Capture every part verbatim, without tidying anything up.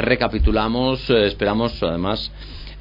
recapitulamos, eh, esperamos además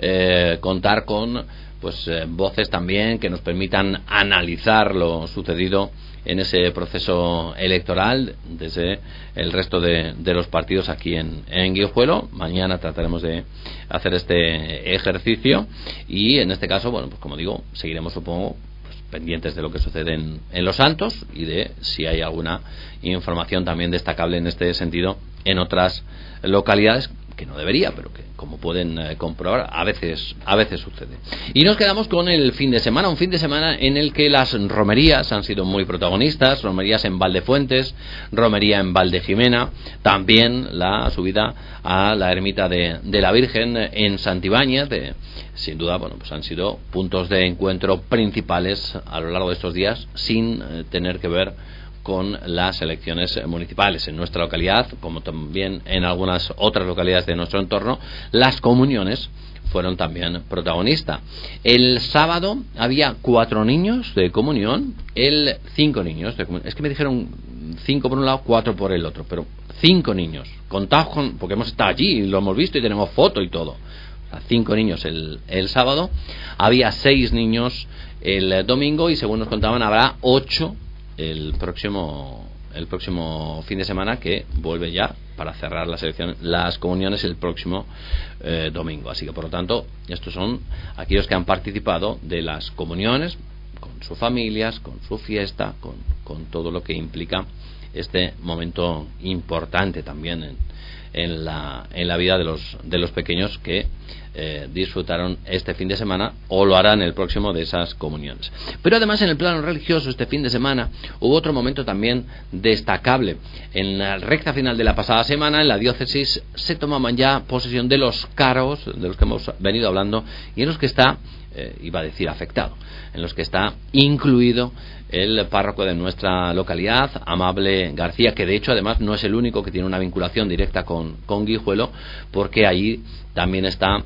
eh, contar con pues eh, voces también que nos permitan analizar lo sucedido en ese proceso electoral desde el resto de, de los partidos aquí en, en Guijuelo. Mañana trataremos de hacer este ejercicio y en este caso, bueno, pues como digo, seguiremos, supongo, pues, pendientes de lo que sucede en, en Los Santos y de si hay alguna información también destacable en este sentido en otras localidades, que no debería, pero que como pueden eh, comprobar a veces a veces sucede. Y nos quedamos con el fin de semana, un fin de semana en el que las romerías han sido muy protagonistas, romerías en Valdefuentes, romería en Valdejimena, también la subida a la ermita de, de la Virgen en Santibáñez, de, sin duda, bueno, pues han sido puntos de encuentro principales a lo largo de estos días, sin eh, tener que ver con las elecciones municipales. En nuestra localidad, como también en algunas otras localidades de nuestro entorno, las comuniones fueron también protagonistas. El sábado había cuatro niños de comunión, el cinco niños de comunión. Es que me dijeron cinco por un lado, cuatro por el otro, pero cinco niños, contados con, porque hemos estado allí y lo hemos visto y tenemos foto y todo. O sea, cinco niños el, el sábado, había seis niños el domingo y según nos contaban habrá ocho el próximo el próximo fin de semana, que vuelve ya para cerrar las elecciones, las comuniones el próximo eh, domingo. Así que por lo tanto estos son aquellos que han participado de las comuniones con sus familias, con su fiesta, con, con todo lo que implica este momento importante también en, en la en la vida de los de los pequeños que eh, disfrutaron este fin de semana o lo harán el próximo de esas comuniones. Pero además en el plano religioso este fin de semana hubo otro momento también destacable. En la recta final de la pasada semana en la diócesis se tomaban ya posesión de los cargos de los que hemos venido hablando y en los que está, eh, iba a decir afectado, en los que está incluido el párroco de nuestra localidad, Amable García, que de hecho además no es el único que tiene una vinculación directa con, con Guijuelo, porque allí también está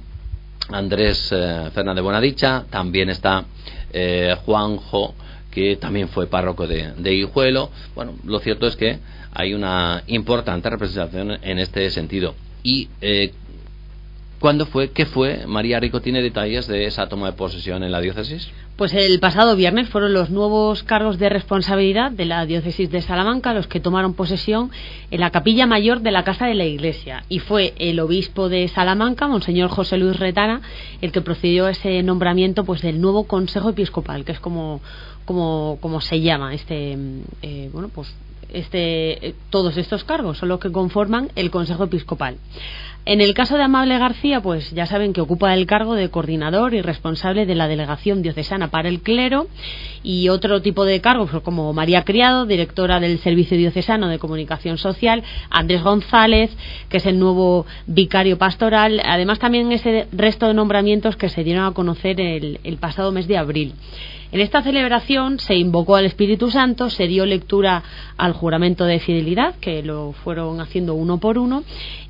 Andrés eh, Fernández Buenadicha, también está eh, Juanjo, que también fue párroco de, de Guijuelo. Bueno, lo cierto es que hay una importante representación en este sentido. Y eh, ¿cuándo fue? ¿Qué fue? María Rico, ¿tiene detalles de esa toma de posesión en la diócesis? Pues el pasado viernes fueron los nuevos cargos de responsabilidad de la diócesis de Salamanca los que tomaron posesión en la capilla mayor de la Casa de la Iglesia, y fue el obispo de Salamanca, Monseñor José Luis Retana, el que procedió a ese nombramiento pues del nuevo Consejo Episcopal, que es como como como se llama este eh, bueno pues este eh, todos estos cargos son los que conforman el Consejo Episcopal. En el caso de Amable García, pues ya saben que ocupa el cargo de coordinador y responsable de la Delegación Diocesana para el Clero, y otro tipo de cargos como María Criado, directora del Servicio Diocesano de Comunicación Social, Andrés González, que es el nuevo vicario pastoral, además también ese resto de nombramientos que se dieron a conocer el, el pasado mes de abril. En esta celebración se invocó al Espíritu Santo, se dio lectura al juramento de fidelidad, que lo fueron haciendo uno por uno,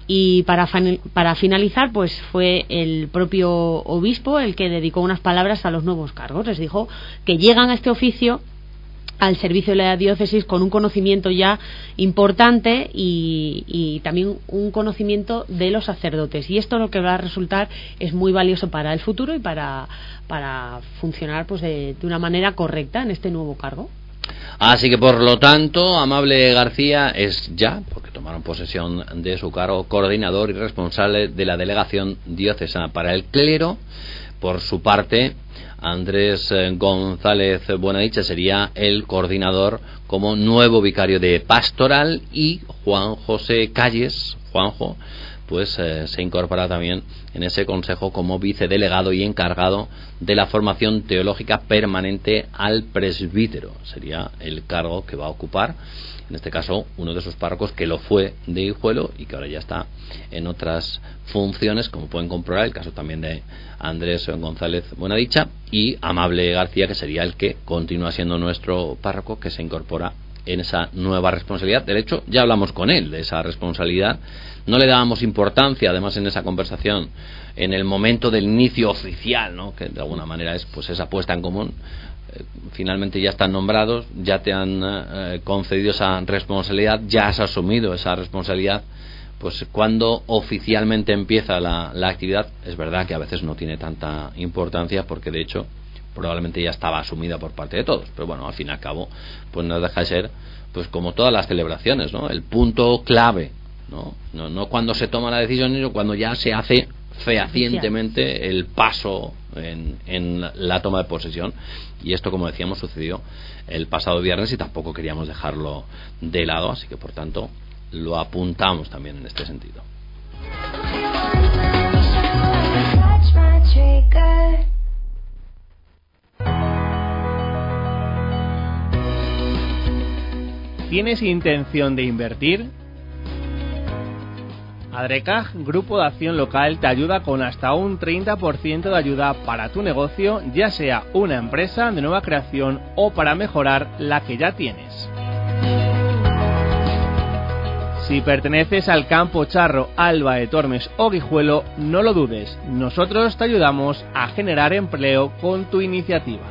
y para, para finalizar pues fue el propio obispo el que dedicó unas palabras a los nuevos cargos. Les dijo que llegan a este oficio al servicio de la diócesis con un conocimiento ya importante y, y también un conocimiento de los sacerdotes, y esto lo que va a resultar es muy valioso para el futuro y para, para funcionar pues de, de una manera correcta en este nuevo cargo. Así que por lo tanto Amable García es ya, porque tomaron posesión de su cargo, coordinador y responsable de la Delegación Diocesana para el Clero. Por su parte, Andrés González Buenadicha sería el coordinador como nuevo vicario de pastoral, y Juan José Calles, Juanjo, pues eh, se incorpora también en ese consejo como vicedelegado y encargado de la formación teológica permanente al presbítero. Sería el cargo que va a ocupar, en este caso, uno de sus párrocos que lo fue de Guijuelo y que ahora ya está en otras funciones, como pueden comprobar, el caso también de Andrés González Buenadicha, y Amable García, que sería el que continúa siendo nuestro párroco, que se incorpora en esa nueva responsabilidad. De hecho, ya hablamos con él de esa responsabilidad, no le dábamos importancia, además, en esa conversación, en el momento del inicio oficial, ¿no?, que de alguna manera es pues esa puesta en común. Eh, finalmente ya están nombrados, ya te han eh, concedido esa responsabilidad, ya has asumido esa responsabilidad, pues cuando oficialmente empieza la, la actividad, es verdad que a veces no tiene tanta importancia porque de hecho probablemente ya estaba asumida por parte de todos, pero bueno, al fin y al cabo pues no deja de ser, pues como todas las celebraciones, ¿no? El punto clave, ¿no? No, no cuando se toma la decisión, sino cuando ya se hace fehacientemente el paso en, en la toma de posesión. Y esto, como decíamos, sucedió el pasado viernes y tampoco queríamos dejarlo de lado, así que por tanto lo apuntamos también en este sentido. ¿Tienes intención de invertir? Adrecaj, Grupo de Acción Local, te ayuda con hasta un treinta por ciento de ayuda para tu negocio, ya sea una empresa de nueva creación o para mejorar la que ya tienes. Si perteneces al Campo Charro, Alba de Tormes o Guijuelo, no lo dudes, nosotros te ayudamos a generar empleo con tu iniciativa.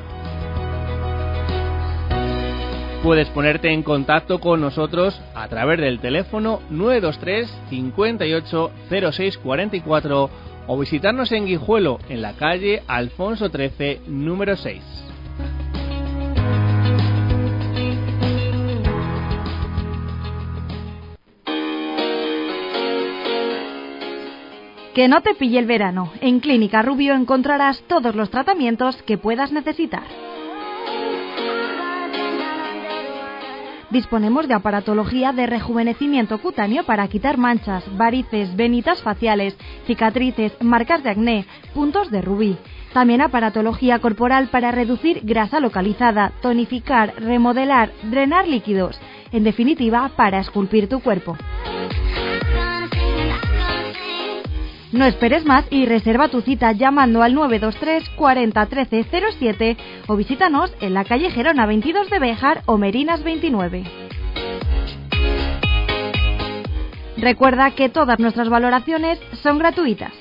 Puedes ponerte en contacto con nosotros a través del teléfono nueve dos tres, cincuenta y ocho, cero seis cuarenta y cuatro o visitarnos en Guijuelo, en la calle Alfonso trece, número seis. Que no te pille el verano. En Clínica Rubio encontrarás todos los tratamientos que puedas necesitar. Disponemos de aparatología de rejuvenecimiento cutáneo para quitar manchas, varices, venitas faciales, cicatrices, marcas de acné, puntos de rubí. También aparatología corporal para reducir grasa localizada, tonificar, remodelar, drenar líquidos. En definitiva, para esculpir tu cuerpo. No esperes más y reserva tu cita llamando al nueve dos tres, cuarenta, trece, cero siete o visítanos en la calle Gerona veintidós de Béjar o Merinas veintinueve. Recuerda que todas nuestras valoraciones son gratuitas.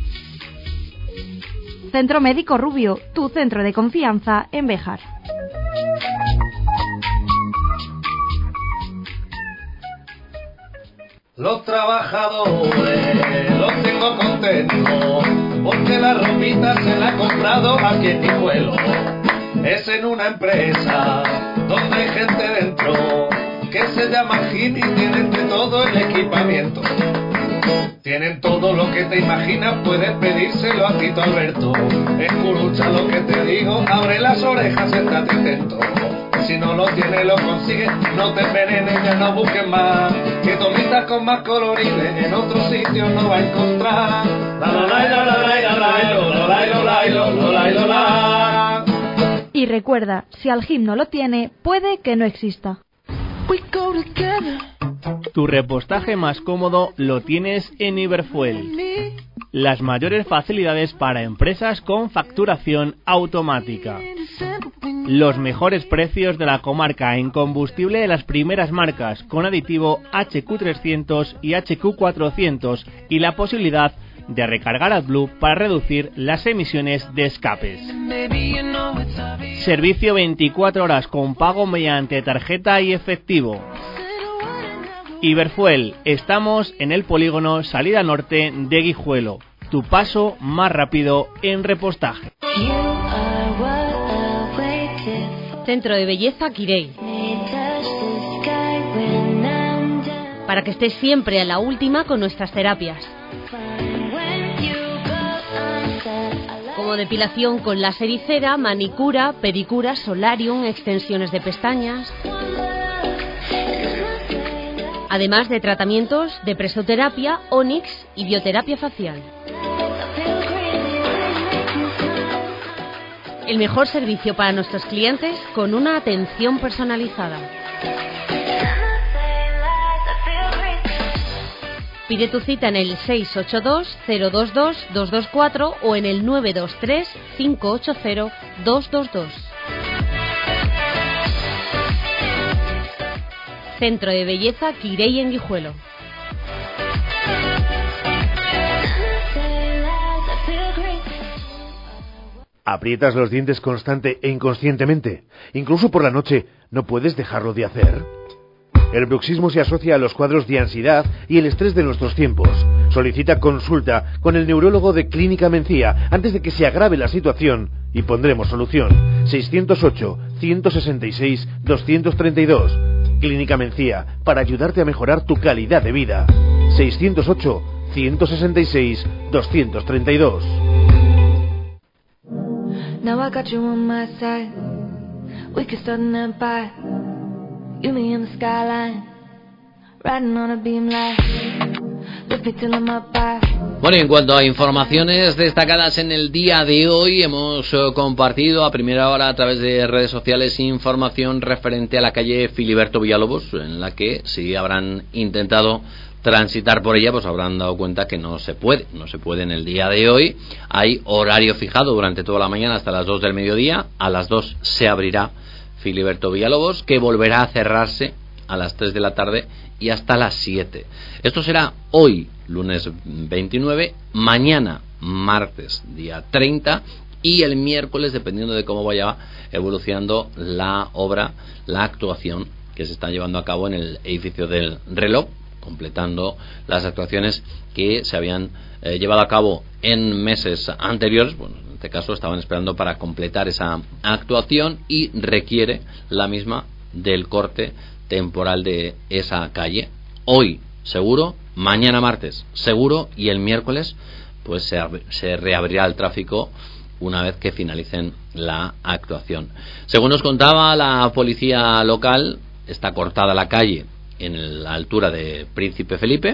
Centro Médico Rubio, tu centro de confianza en Béjar. Los trabajadores los tengo contentos porque la ropita se la ha comprado aquí en Guijuelo. Es en una empresa donde hay gente dentro que se llama Jim y tienen de todo el equipamiento. Tienen todo lo que te imaginas, puedes pedírselo a Tito Alberto. Escucha lo que te digo, abre las orejas, estate atento. Si no lo tienes, lo consigues, no te envenenes, ya no busques más. Que tomitas con más colorines en otros sitios no va a encontrar. La la la la la la la la la la. Y recuerda, si al gym no lo tiene, puede que no exista. Tu repostaje más cómodo lo tienes en Iberfuel. Las mayores facilidades para empresas con facturación automática. Los mejores precios de la comarca en combustible de las primeras marcas con aditivo H Q trescientos y H Q cuatrocientos y la posibilidad de recargar AdBlue para reducir las emisiones de escapes. Servicio veinticuatro horas con pago mediante tarjeta y efectivo. Iberfuel, estamos en el polígono Salida Norte de Guijuelo. Tu paso más rápido en repostaje. Centro de Belleza Quirey. Para que estés siempre a la última con nuestras terapias. Como depilación con láser y cera, manicura, pedicura, solarium, extensiones de pestañas. Además de tratamientos de presoterapia, Onyx y bioterapia facial. El mejor servicio para nuestros clientes con una atención personalizada. Pide tu cita en el seis ocho dos, cero dos dos, dos dos cuatro o en el nueve dos tres, cinco ocho cero, dos dos dos. Centro de Belleza Quirey en Guijuelo. ¿Aprietas los dientes constante e inconscientemente? Incluso por la noche, ¿no puedes dejarlo de hacer? El bruxismo se asocia a los cuadros de ansiedad y el estrés de nuestros tiempos. Solicita consulta con el neurólogo de Clínica Mencía antes de que se agrave la situación y pondremos solución. seiscientos ocho, ciento sesenta y seis, doscientos treinta y dos. Clínica Mencía, para ayudarte a mejorar tu calidad de vida. seiscientos ocho, ciento sesenta y seis, doscientos treinta y dos. Now I got you on my side. We could start an empire. You me in the skyline. Riding on a beam light. Lift me till I'm up high. Bueno, y en cuanto a informaciones destacadas en el día de hoy, hemos eh, compartido a primera hora a través de redes sociales información referente a la calle Filiberto Villalobos, en la que si habrán intentado transitar por ella, pues habrán dado cuenta que no se puede, no se puede en el día de hoy. Hay horario fijado durante toda la mañana hasta las dos del mediodía, a las dos se abrirá Filiberto Villalobos, que volverá a cerrarse a las tres de la tarde y hasta las siete. Esto será hoy, lunes veintinueve, mañana, martes, día treinta, y el miércoles, dependiendo de cómo vaya evolucionando la obra, la actuación que se está llevando a cabo en el edificio del reloj, completando las actuaciones que se habían eh, llevado a cabo en meses anteriores. Bueno, en este caso estaban esperando para completar esa actuación y requiere la misma del corte temporal de esa calle. Hoy seguro, mañana martes seguro, y el miércoles pues se, se reabrirá el tráfico una vez que finalicen la actuación. Según nos contaba la policía local, está cortada la calle en la altura de Príncipe Felipe,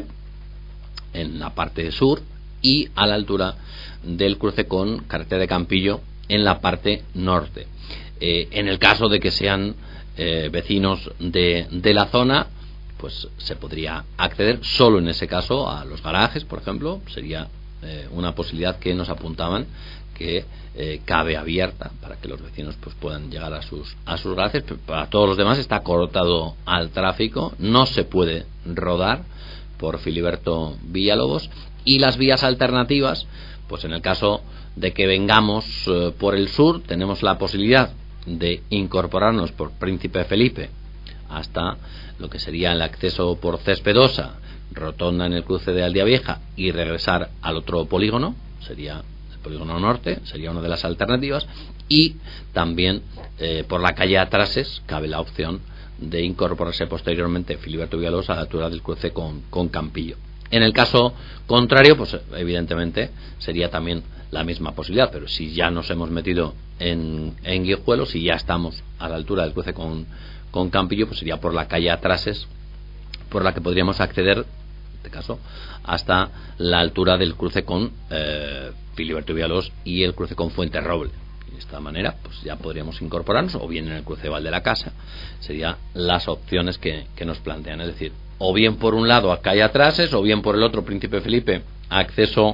en la parte sur, y a la altura del cruce con carretera de Campillo en la parte norte. Eh, en el caso de que sean eh, vecinos de, de la zona, pues se podría acceder solo en ese caso a los garajes, por ejemplo. Sería eh, una posibilidad que nos apuntaban que eh, cabe abierta para que los vecinos pues puedan llegar a sus a sus garajes. Para todos los demás está cortado al tráfico, no se puede rodar por Filiberto Villalobos, y las vías alternativas, pues en el caso de que vengamos eh, por el sur, tenemos la posibilidad de incorporarnos por Príncipe Felipe hasta lo que sería el acceso por Cespedosa, rotonda en el cruce de Aldea Vieja, y regresar al otro polígono, sería el polígono norte, sería una de las alternativas. Y también eh, por la calle Atrases cabe la opción de incorporarse posteriormente Filiberto Villalobos a la altura del cruce con, con Campillo. En el caso contrario, pues evidentemente sería también la misma posibilidad, pero si ya nos hemos metido en, en Guijuelo, si ya estamos a la altura del cruce con, con Campillo, pues sería por la calle Atrases por la que podríamos acceder, en este caso, hasta la altura del cruce con eh, Filiberto Villalobos y el cruce con Fuenterroble. De esta manera pues ya podríamos incorporarnos, o bien en el cruce de Val de la Casa. Serían las opciones que, que nos plantean, es decir, o bien por un lado a calle Atrases, o bien por el otro Príncipe Felipe, acceso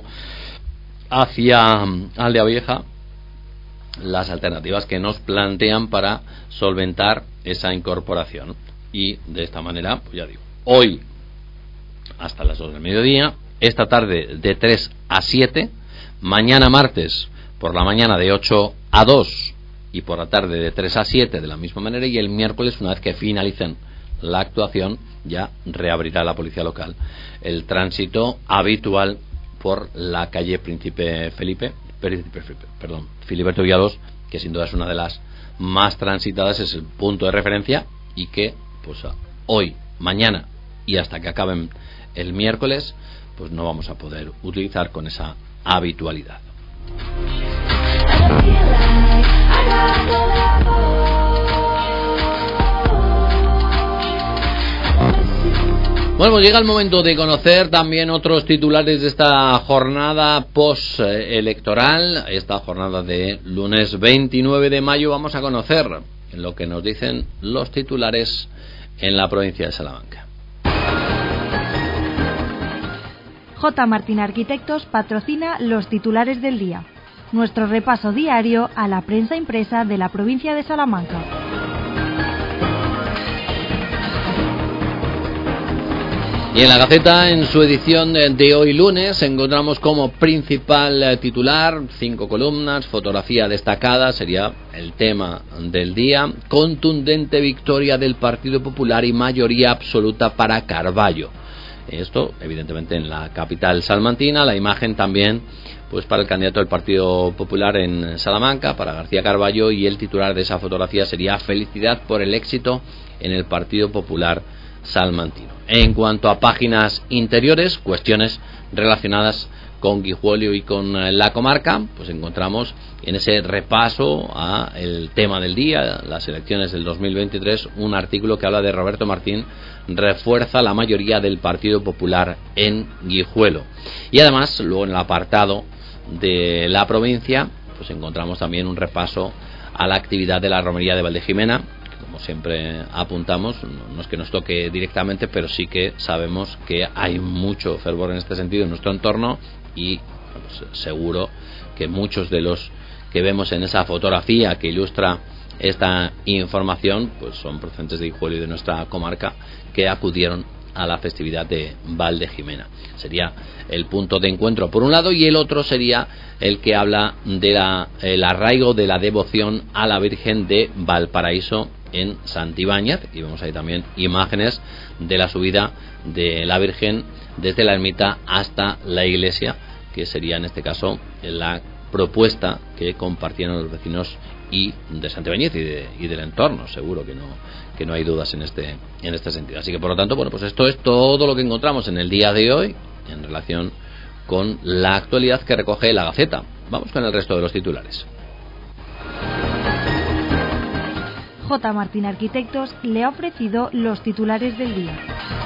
hacia Aldea Vieja, las alternativas que nos plantean para solventar esa incorporación. Y de esta manera, pues ya digo, hoy hasta las dos del mediodía, esta tarde de tres a siete, mañana martes por la mañana de ocho a dos y por la tarde de tres a siete de la misma manera, y el miércoles, una vez que finalicen la actuación, ya reabrirá la policía local el tránsito habitual por la calle Príncipe Felipe, Príncipe Felipe, perdón, Filiberto Villalobos, que sin duda es una de las más transitadas, es el punto de referencia, y que pues hoy, mañana y hasta que acaben el miércoles, pues no vamos a poder utilizar con esa habitualidad. Bueno, pues llega el momento de conocer también otros titulares de esta jornada post-electoral, esta jornada de lunes veintinueve de mayo. Vamos a conocer lo que nos dicen los titulares en la provincia de Salamanca. J. Martín Arquitectos patrocina los titulares del día. Nuestro repaso diario a la prensa impresa de la provincia de Salamanca. Y en la Gaceta, en su edición de hoy lunes, encontramos como principal titular, cinco columnas, fotografía destacada, sería el tema del día, contundente victoria del Partido Popular y mayoría absoluta para Carballo. Esto, evidentemente, en la capital salmantina, la imagen también pues para el candidato del Partido Popular en Salamanca, para García Carballo, y el titular de esa fotografía sería felicidad por el éxito en el Partido Popular salmantino. En cuanto a páginas interiores, cuestiones relacionadas con Guijuelo y con la comarca, pues encontramos en ese repaso a el tema del día, las elecciones del dos mil veintitrés, un artículo que habla de Roberto Martín refuerza la mayoría del Partido Popular en Guijuelo. Y además, luego en el apartado de la provincia, pues encontramos también un repaso a la actividad de la romería de Valdejimena. Como siempre apuntamos, no es que nos toque directamente, pero sí que sabemos que hay mucho fervor en este sentido en nuestro entorno, y pues, seguro que muchos de los que vemos en esa fotografía que ilustra esta información pues son procedentes de Guijuelo y de nuestra comarca, que acudieron a la festividad de Valdejimena. Sería el punto de encuentro por un lado, y el otro sería el que habla de la, el arraigo de la devoción a la Virgen de Valparaíso en Santibáñez, y vemos ahí también imágenes de la subida de la Virgen desde la ermita hasta la iglesia, que sería en este caso la propuesta que compartieron los vecinos y de Santibáñez y, de, y del entorno. Seguro que no que no hay dudas en este en este sentido. Así que por lo tanto, bueno, pues esto es todo lo que encontramos en el día de hoy en relación con la actualidad que recoge la Gaceta. Vamos con el resto de los titulares. J. Martín Arquitectos le ha ofrecido los titulares del día.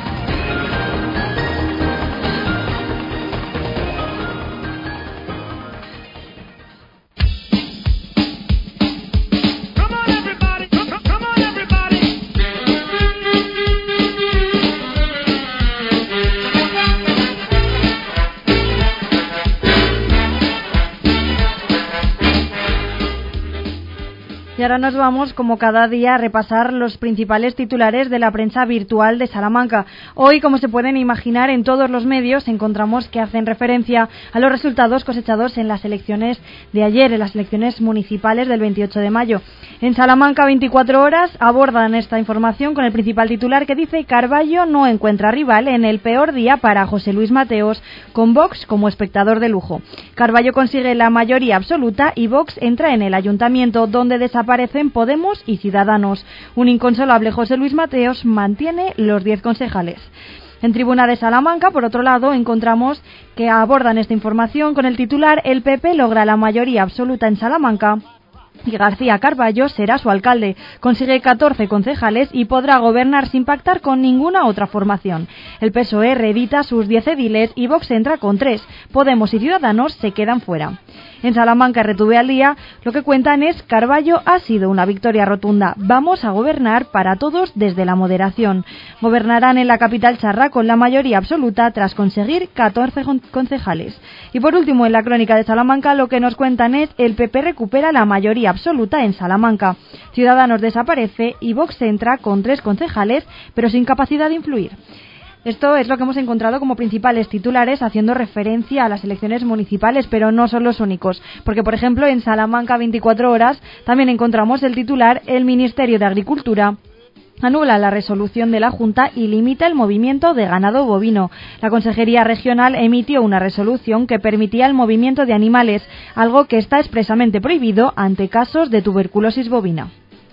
Y ahora nos vamos, como cada día, a repasar los principales titulares de la prensa virtual de Salamanca. Hoy, como se pueden imaginar, en todos los medios encontramos que hacen referencia a los resultados cosechados en las elecciones de ayer, en las elecciones municipales del veintiocho de mayo. En Salamanca, veinticuatro horas abordan esta información con el principal titular que dice: Carballo no encuentra rival en el peor día para José Luis Mateos, con Vox como espectador de lujo. Carballo consigue la mayoría absoluta y Vox entra en el ayuntamiento, donde desaparece Aparecen Podemos y Ciudadanos. Un inconsolable José Luis Mateos mantiene los diez concejales. En Tribuna de Salamanca, por otro lado, encontramos que abordan esta información con el titular: el P P logra la mayoría absoluta en Salamanca y García Carballo será su alcalde. Consigue catorce concejales y podrá gobernar sin pactar con ninguna otra formación. El P S O E reedita sus diez ediles y Vox entra con tres. Podemos y Ciudadanos se quedan fuera. En Salamanca, R T V al día, lo que cuentan es: Carballo ha sido una victoria rotunda. Vamos a gobernar para todos desde la moderación. Gobernarán en la capital charra con la mayoría absoluta tras conseguir catorce concejales. Y por último, en la crónica de Salamanca, lo que nos cuentan es: el P P recupera la mayoría absoluta en Salamanca. Ciudadanos desaparece y Vox entra con tres concejales, pero sin capacidad de influir. Esto es lo que hemos encontrado como principales titulares haciendo referencia a las elecciones municipales, pero no son los únicos, porque por ejemplo en Salamanca veinticuatro horas también encontramos el titular: el Ministerio de Agricultura anula la resolución de la Junta y limita el movimiento de ganado bovino. La Consejería Regional emitió una resolución que permitía el movimiento de animales, algo que está expresamente prohibido ante casos de tuberculosis bovina.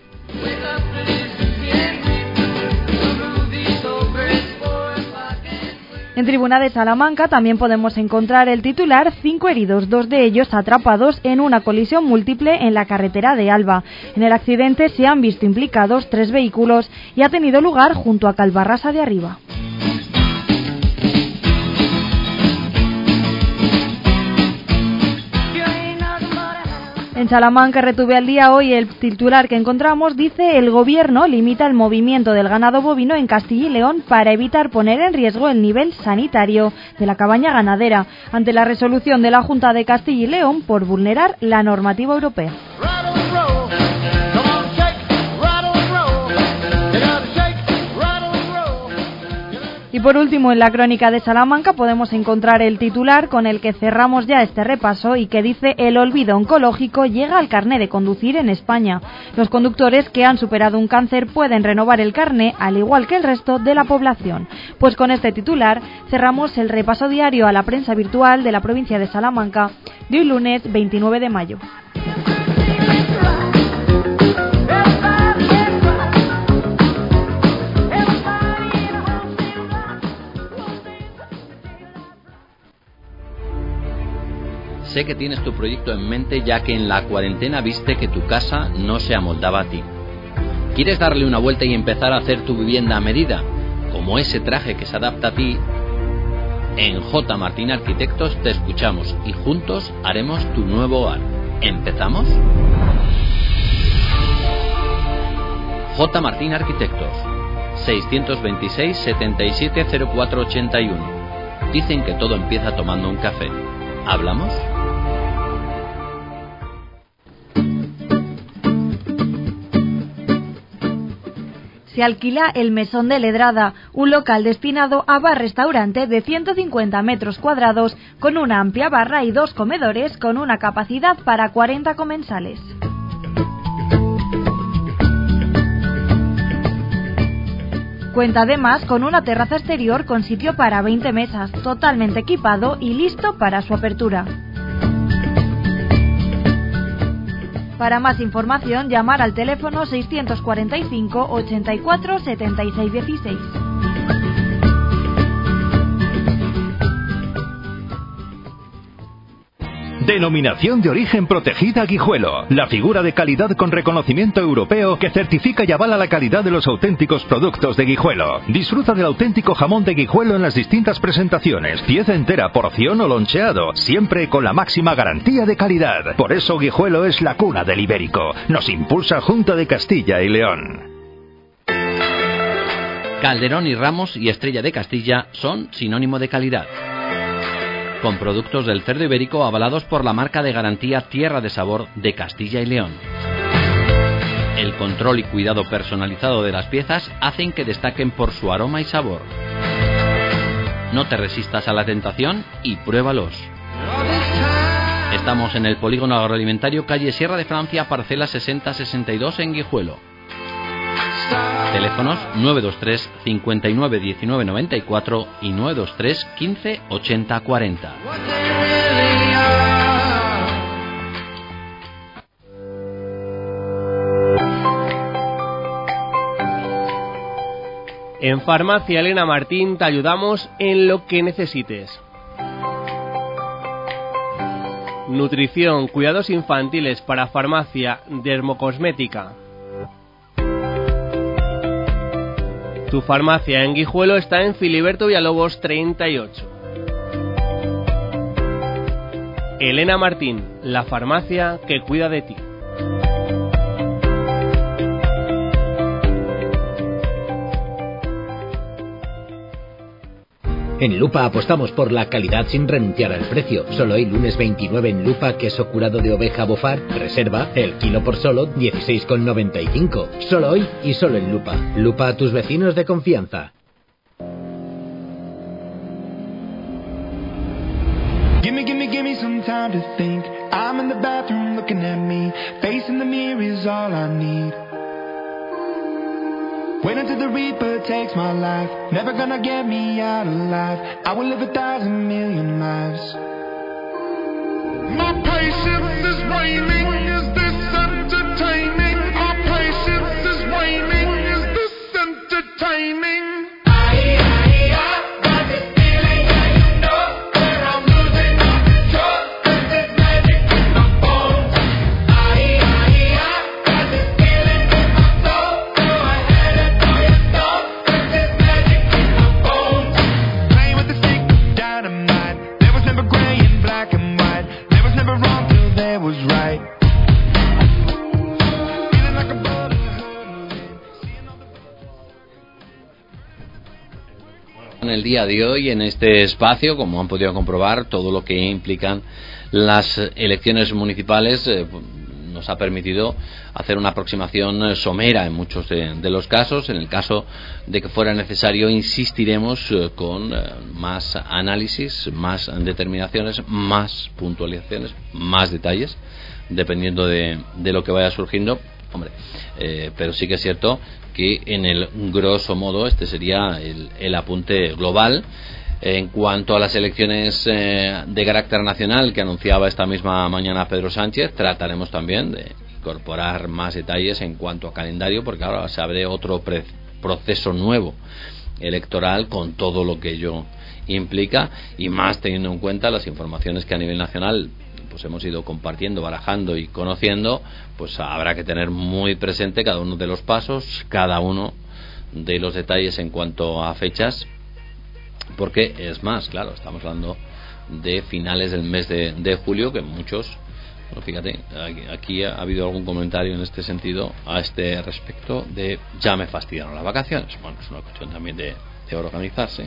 En Tribuna de Salamanca también podemos encontrar el titular: cinco heridos, dos de ellos atrapados en una colisión múltiple en la carretera de Alba. En el accidente se han visto implicados tres vehículos y ha tenido lugar junto a Calvarrasa de Arriba. En Salamanca, R T V al día, hoy el titular que encontramos dice: el gobierno limita el movimiento del ganado bovino en Castilla y León para evitar poner en riesgo el nivel sanitario de la cabaña ganadera, ante la resolución de la Junta de Castilla y León por vulnerar la normativa europea. Y por último, en la crónica de Salamanca podemos encontrar el titular con el que cerramos ya este repaso y que dice: el olvido oncológico llega al carné de conducir en España. Los conductores que han superado un cáncer pueden renovar el carné al igual que el resto de la población. Pues con este titular cerramos el repaso diario a la prensa virtual de la provincia de Salamanca de hoy lunes veintinueve de mayo. Sé que tienes tu proyecto en mente, ya que en la cuarentena viste que tu casa no se amoldaba a ti. ¿Quieres darle una vuelta y empezar a hacer tu vivienda a medida, como ese traje que se adapta a ti? En J. Martín Arquitectos te escuchamos y juntos haremos tu nuevo hogar. ¿Empezamos? J. Martín Arquitectos, seiscientos veintiséis, setenta y siete, cero cuatro ochenta y uno. Dicen que todo empieza tomando un café. ¿Hablamos? Se alquila el Mesón de Ledrada, un local destinado a bar-restaurante de ciento cincuenta metros cuadrados, con una amplia barra y dos comedores con una capacidad para cuarenta comensales. Cuenta además con una terraza exterior con sitio para veinte mesas, totalmente equipado y listo para su apertura. Para más información, llamar al teléfono seiscientos cuarenta y cinco, ochenta y cuatro, setenta y seis dieciséis. Denominación de origen protegida Guijuelo, la figura de calidad con reconocimiento europeo que certifica y avala la calidad de los auténticos productos de Guijuelo. Disfruta del auténtico jamón de Guijuelo en las distintas presentaciones, pieza entera, porción o loncheado, siempre con la máxima garantía de calidad. Por eso Guijuelo es la cuna del ibérico. Nos impulsa Junta de Castilla y León. Calderón y Ramos y Estrella de Castilla son sinónimo de calidad, con productos del cerdo ibérico avalados por la marca de garantía Tierra de Sabor de Castilla y León. El control y cuidado personalizado de las piezas hacen que destaquen por su aroma y sabor. No te resistas a la tentación y pruébalos. Estamos en el Polígono Agroalimentario, calle Sierra de Francia, parcela sesenta sesenta y dos en Guijuelo. Teléfonos nueve dos tres, cincuenta y nueve, diecinueve noventa y cuatro y nueve dos tres, quince, ochenta, cuarenta. En Farmacia Elena Martín te ayudamos en lo que necesites. Nutrición, cuidados infantiles para farmacia, dermocosmética. Tu farmacia en Guijuelo está en Filiberto Villalobos treinta y ocho. Elena Martín, la farmacia que cuida de ti. En Lupa apostamos por la calidad sin renunciar al precio. Solo hoy, lunes veintinueve, en Lupa, queso curado de oveja Bofar, reserva, el kilo por solo dieciséis con noventa y cinco. Solo hoy y solo en Lupa. Lupa, a tus vecinos de confianza. Gimme, gimme, gimme some time to think. I'm in the bathroom looking at me. Facing the mirror is all I need. Wait until the Reaper takes my life. Never gonna get me out alive. I will live a thousand million lives. My patience is waning. Is this entertaining? My patience is waning. Is this entertaining? En el día de hoy, en este espacio, como han podido comprobar, todo lo que implican las elecciones municipales, eh, nos ha permitido hacer una aproximación somera en muchos de, de los casos. En el caso de que fuera necesario, insistiremos eh, con eh, más análisis, más determinaciones, más puntualizaciones, más detalles, dependiendo de, de lo que vaya surgiendo. Hombre, eh, pero sí que es cierto que en el grosso modo este sería el, el apunte global. En cuanto a las elecciones eh, de carácter nacional que anunciaba esta misma mañana Pedro Sánchez, trataremos también de incorporar más detalles en cuanto a calendario, porque ahora se abre otro pre- proceso nuevo electoral con todo lo que ello implica, y más teniendo en cuenta las informaciones que a nivel nacional pues hemos ido compartiendo, barajando y conociendo. Pues habrá que tener muy presente cada uno de los pasos, cada uno de los detalles en cuanto a fechas, porque es más, claro, estamos hablando de finales del mes de, de julio, que muchos, bueno, fíjate, aquí, aquí ha habido algún comentario en este sentido a este respecto de ya me fastidiaron las vacaciones. Bueno, es una cuestión también de, de organizarse.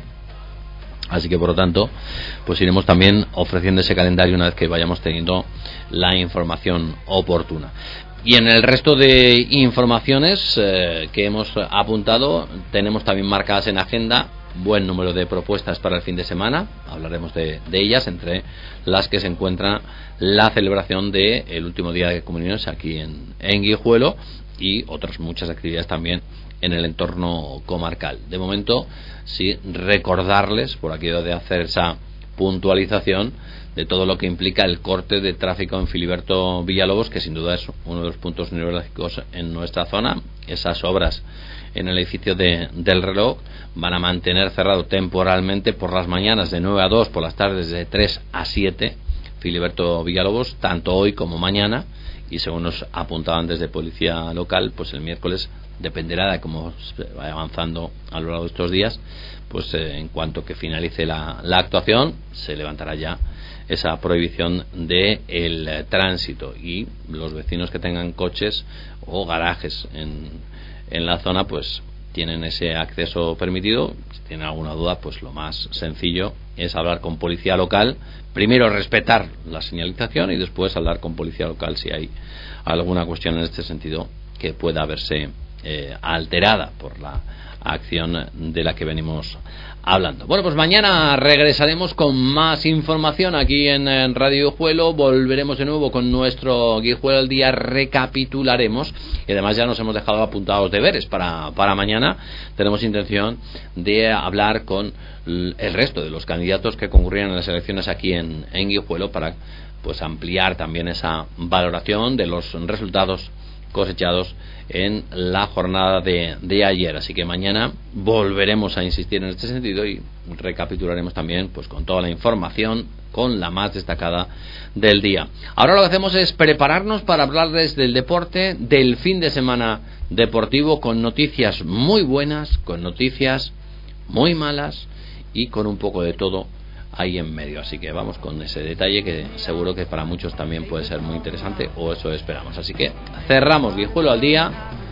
Así que por lo tanto pues iremos también ofreciendo ese calendario una vez que vayamos teniendo la información oportuna. Y en el resto de informaciones eh, que hemos apuntado, tenemos también marcadas en agenda buen número de propuestas para el fin de semana. Hablaremos de, de ellas, entre las que se encuentra la celebración del último día de comuniones aquí en, en Guijuelo, y otras muchas actividades también en el entorno comarcal. De momento, sí, recordarles, por aquello de hacer esa puntualización de todo lo que implica el corte de tráfico en Filiberto Villalobos, que sin duda es uno de los puntos neurálgicos en nuestra zona. Esas obras en el edificio de, del reloj van a mantener cerrado temporalmente por las mañanas de nueve a dos, por las tardes de tres a siete, Filiberto Villalobos, tanto hoy como mañana, y según nos apuntaban desde Policía Local, pues el miércoles dependerá de cómo se vaya avanzando a lo largo de estos días, pues eh, en cuanto que finalice la, la actuación, se levantará ya esa prohibición de el eh, tránsito, y los vecinos que tengan coches o garajes en, en la zona pues tienen ese acceso permitido. Si tienen alguna duda, pues lo más sencillo es hablar con Policía Local, primero respetar la señalización y después hablar con Policía Local si hay alguna cuestión en este sentido que pueda verse eh, alterada por la acción de la que venimos hablando. Bueno, pues mañana regresaremos con más información aquí en, en Radio Guijuelo. Volveremos de nuevo con nuestro Guijuelo al día, recapitularemos, y además ya nos hemos dejado apuntados deberes para, para mañana. Tenemos intención de hablar con el resto de los candidatos que concurrían en las elecciones aquí en, en Guijuelo, para pues ampliar también esa valoración de los resultados cosechados en la jornada de, de ayer. Así que mañana volveremos a insistir en este sentido y recapitularemos también pues con toda la información, con la más destacada del día. Ahora lo que hacemos es prepararnos para hablarles del deporte, del fin de semana deportivo, con noticias muy buenas, con noticias muy malas y con un poco de todo ahí en medio. Así que vamos con ese detalle que seguro que para muchos también puede ser muy interesante, o eso esperamos. Así que cerramos Guijuelo al día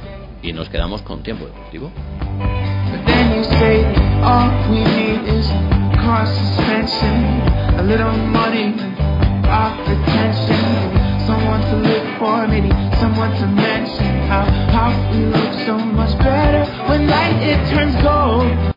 y nos quedamos con tiempo deportivo.